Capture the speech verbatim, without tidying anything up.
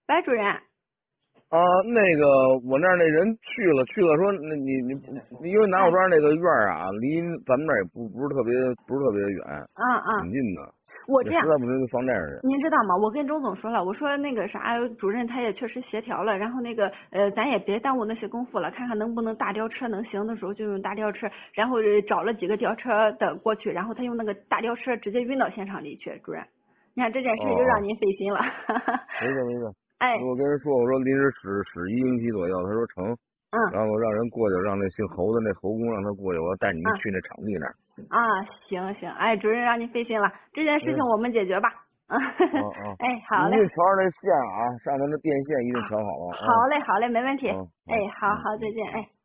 白主任。 啊，那个我那儿那人去了，去了说，那你你你因为南后庄那个院儿啊，离咱们那儿也不不是特别不是特别远， 嗯嗯， 挺近的。 我这样， 实在不行就放这儿去。 您知道吗？我跟周总说了，我说那个啥，主任他也确实协调了，然后那个呃，咱也别耽误那些功夫了，看看能不能大吊车能行的时候就用大吊车，然后找了几个吊车的过去，然后他用那个大吊车直接运到现场里去。主任，你看这件事又让您费心了。 没事没事。 哎， 我跟人说，我说临时使使一星期左右，他说成。 嗯。 然后我让人过去，让那姓侯的那侯工让他过去，我要带你们嗯去那场地那儿。 啊，行行，哎，主任让您费心了，这件事情我们解决吧。嗯。 嗯嗯。 哎，好嘞。 你一定瞧着那线啊，上头那电线一定瞧好了啊。 好嘞，好嘞，没问题。 嗯。 哎，好嗯好，再见，哎。